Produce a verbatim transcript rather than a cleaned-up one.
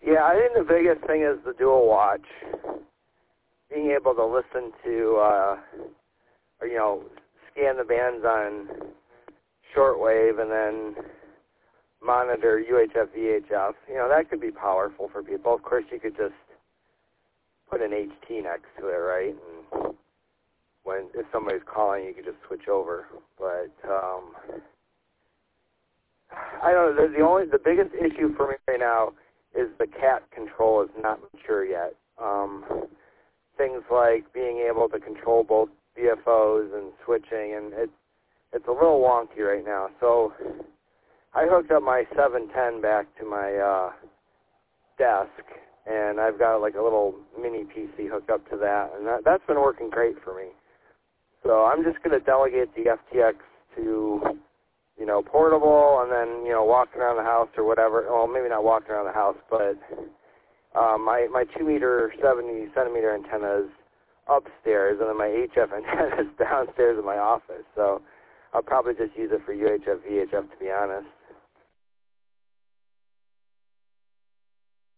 Yeah, I think the biggest thing is the dual watch. Being able to listen to, uh, or, you know, scan the bands on shortwave and then monitor U H F, V H F. You know, that could be powerful for people. Of course, you could just put an H T next to it, right? And when if somebody's calling, you could just switch over. But um, I don't know. The, the only the biggest issue for me right now is the cat control is not mature yet. Um, things like being able to control both B F Os and switching, and it, it's a little wonky right now. So I hooked up my seven ten back to my uh, desk, and I've got like a little mini P C hooked up to that, and that, that's been working great for me. So I'm just going to delegate the F T X to, you know, portable, and then, you know, walking around the house or whatever. Well, maybe not walking around the house, but uh, my, my two meter, seventy centimeter antenna is upstairs, and then my H F antenna is downstairs in my office. So I'll probably just use it for U H F, V H F, to be honest.